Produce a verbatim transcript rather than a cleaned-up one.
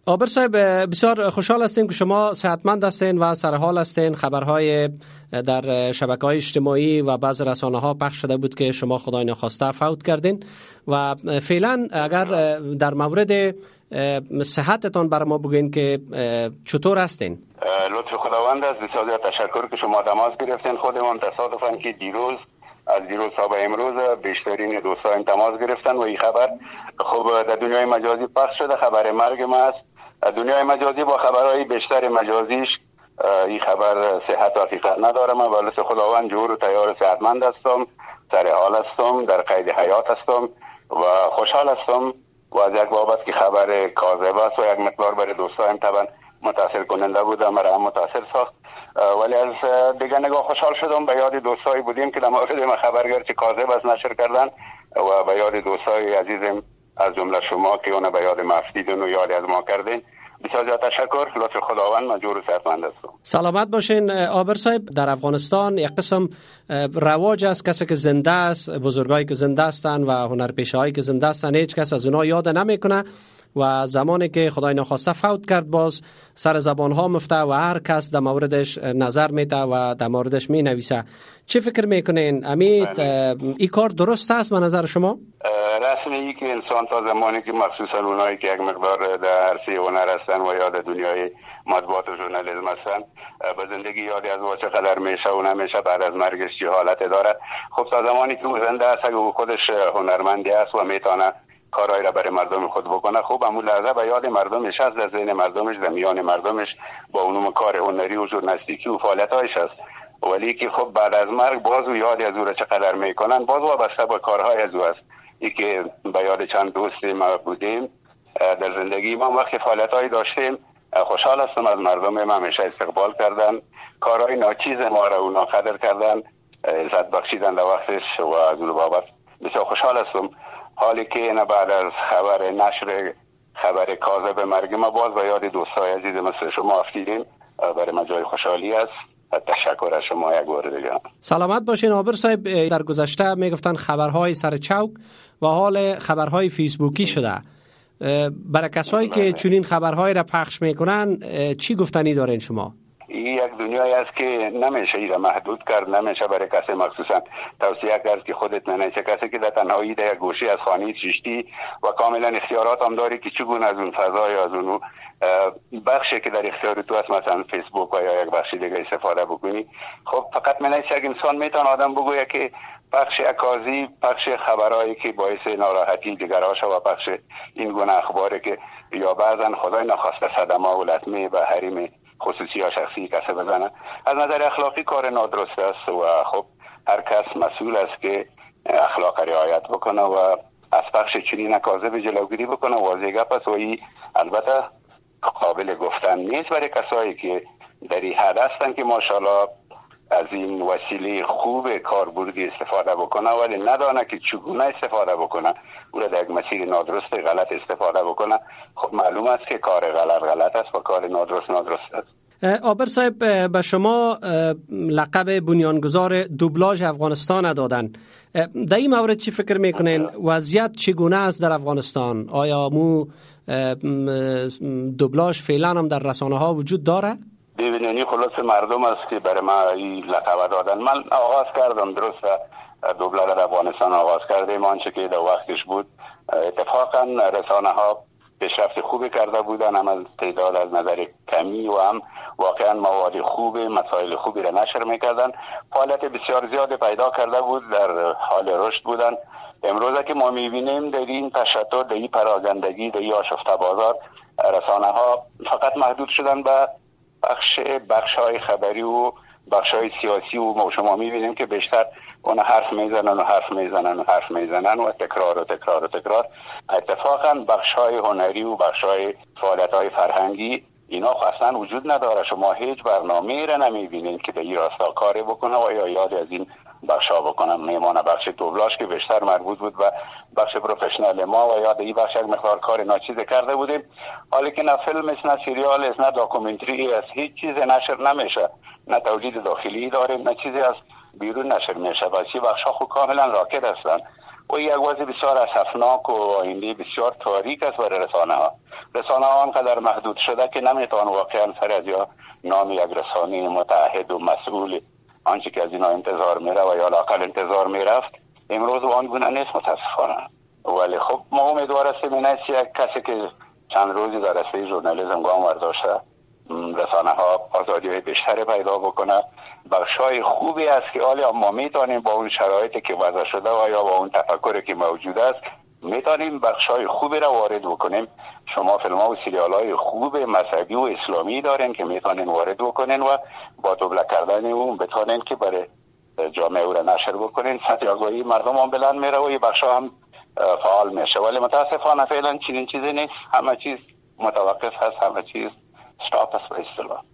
عابر صاحب، بسیار خوشحال هستیم که شما صحتمند هستین و سرحال هستین. خبرهای در شبکه‌های اجتماعی و بعض رسانه‌ها پخش شده بود که شما خدای نخواسته فوت کردین و فعلا اگر در مورد صحتتان بر ما بگین که چطور هستین؟ لطف خداوند است. بسیار زیاد تشکر که شما تماس گرفتین. خودمون تصادفاً که دیروز از دیروز تا به امروز بیشترین دوستان تماس گرفتن و این خبر خب در دنیای مجازی پخش شده. خبر مرگ ما است. دنیای مجازی با خبرهای بیشتر مجازیش این خبر صحت و حقیقت نداره. من ولی خداوند جور و تیار صحتمند هستم، سر حال هستم، در قید حیات هستم و خوشحال هستم و از یک بابت که خبر کاذب است و یک مقدار برای دوستان طبعا متاثر کننده بود، مرا هم متاثر ساخت، ولی از دیگه نگاه خوشحال شدم. به یاد دوستایی بودیم که در مورد ما خبرگر که کاذب است نشر کردن و به یاد دوستای عزیزم از جمله شما که اون به یاد مفدیدون و یاد از ما کردین. بسیار زیاد تشکر. لطف خداوند. مجور و صحتمند هستم. سلامت باشین. عابر صاحب، در افغانستان یک قسم رواج است کسی که زنده است، بزرگایی که زنده هستن و هنرپیشه‌هایی که زنده هستن، هیچ کس از اونها یاد نمیکنه و زمانی که خدای نخواسته فوت کرد باز سر زبان ها مفته و هر کس در موردش نظر میده و در موردش می نویسه. چه فکر میکنین؟ امید این کار درست است به نظر شما؟ رسمی ای که انسان تا زمانی که مخصوصا اونایی که یک مقدار در عرصه هنر هستن و یاد دنیای مطبوعات و ژورنالیسم هستن به زندگی یادی از او چقدر میشه و نمیشه، بعد از مرگش چه حالت داره. خب تا زمانی که او زنده است اگه او خودش هنرمندی است و میتونه کارایی را برای مردم خود بکنه، خوب همون لحظه به یاد مردمش هست، در ذهن مردمش، در میان مردمش با اونم کار هنری و ژورنالیستیکی و فعالیت‌هایش هست. ولی که خب بعد از مرگ باز و یادی از او را چقدر میکنن باز وابسته به کارهای از او است. ای که به یاد چند دوست ما بودیم در زندگی ما وقتی فعالیت‌هایی داشتیم، خوشحال هستم از مردم ما همیشه استقبال کردن، کارهای ناچیز ما را اونا قدر کردن، عزت بخشیدن در وقتش و از اون بابت بسیار خوشحال هستم. حالی که اینا بعد از خبر نشر خبر کاذب مرگ ما باز به یاد دوستای عزیز مثل شما افتیدیم، برای ما جای خوشحالی است. تشکر از شما یک بار دیگه. سلامت باشین. عابر صاحب، در گذشته میگفتن خبرهای سر چوک و حال خبرهای فیسبوکی شده. برای کسایی که چنین خبرهای را پخش میکنن چی گفتنی دارین شما؟ این یک دنیایی است که نمیشه ایره محدود کرد، نمیشه برای کسی مخصوصا توصیه کرد که خودت ننیشه. کسی که در تنهایی در یک گوشه از خانه چشتی و کاملا اختیارات هم داری که چگونه از اون فضای از اون بخشی که در اختیار تو است، مثلا فیسبوک و یا یک بخشی دیگه استفاده بکنی. خب فقط منیشه یک انسان میتونه آدم بگویه که پخش اکاذیب، پخش خبرایی که باعث ناراحتی دیگرها شود و پخش این گونه اخباری که یا بعضا خدای نخواسته صدمه و لطمه به حریم خصوصی یا شخصی کسی بزنه، از نظر اخلاقی کار نادرست است و خب هر کس مسئول است که اخلاق رعایت بکنه و از پخش چنین کاذب جلوگیری بکنه. واضح گپ است و این البته قابل گفتن نیست برای کسایی که در این حد هستن که ماشاءالله از این وسیله خوب کاربردی استفاده بکنه ولی ندانه که چگونه استفاده بکنه، او را در یک مسیر نادرست غلط استفاده بکنه. خب معلوم است که کار غلط غلط است و کار نادرست نادرست است. عابر صاحب، به شما لقب بنیانگذار دوبلاژ افغانستان دادن. در این مورد چی فکر میکنین؟ وضعیت چگونه است در افغانستان؟ آیا مو دوبلاژ فعلا هم در رسانه ها وجود داره؟ ببینید خلاص مردم است که برای ما این لقب دادن. من آغاز کردم درست دوبلاژ در افغانستان آغاز کردیم، آنچه که در وقتش بود اتفاقا رسانه ها پیشرفت خوبی کرده بودن، هم از تعداد از نظر کمی و هم واقعا مواد خوب مسائل خوبی را نشر میکردن. فعالیت بسیار زیاد پیدا کرده بود، در حال رشد بودن. امروزه که ما میبینیم در این تشتت، در این پراگندگی، در این آشفته بازار، رسانه ها فقط محدود شدن به بخش بخش های خبری و بخش های سیاسی و ما شما میبینیم که بیشتر اون حرف میزنن و حرف میزنن و حرف میزنن و تکرار و تکرار و تکرار. اتفاقا بخش های هنری و بخش های فعالیت های فرهنگی اینا اصلا وجود نداره. شما هیچ برنامه‌ای را نمیبینید که به این راستا کاری بکنه و یا یاد از این بخش ها بکنم. میمانه بخش دوبلاژ که بیشتر مربوط بود و بخش پروفشنال ما و یاد این بخش یک مقدار کار ناچیز کرده بودیم. حالی که نه فیلم است، نه سریال است، نه داکومنتری است، هیچ چیز نشر نمیشه، نه تولید داخلی داریم، نه چیزی از بیرون نشر میشه. واسه بخش ها خود کاملا راکد هستن. و یک وضع بسیار اسفناک و آینده بسیار تاریک است برای رسانه ها. رسانه ها آنقدر محدود شده که نمیتوان واقعا سر از یا نام یک رسانه متعهد و مسئول آنچه که از اینا انتظار میره و یا لااقل انتظار میرفت امروز و آن گونه نیست متاسفانه. ولی خب ما امیدوار هستیم این است یک کسی که چند روزی در رشته ژورنالیسم گام برداشته رسانه ها آزادی های بیشتری پیدا بکنه. بخشای خوبی است که حالا ما میتونیم با اون شرایطی که وضع شده و یا با اون تفکری که موجود است میتونیم بخشای خوبی را وارد بکنیم. شما فیلم ها و سریال های خوب مذهبی و اسلامی دارین که میتونین وارد بکنین و با دوبله کردن اون بتونین که برای جامعه او را نشر بکنین. سطح آگاهی مردم هم بلند میره و یه بخشا هم فعال میشه. ولی متاسفانه فعلا چنین چیزی نیست. همه چیز متوقف هست، همه چیز استاپ است به اصطلاح.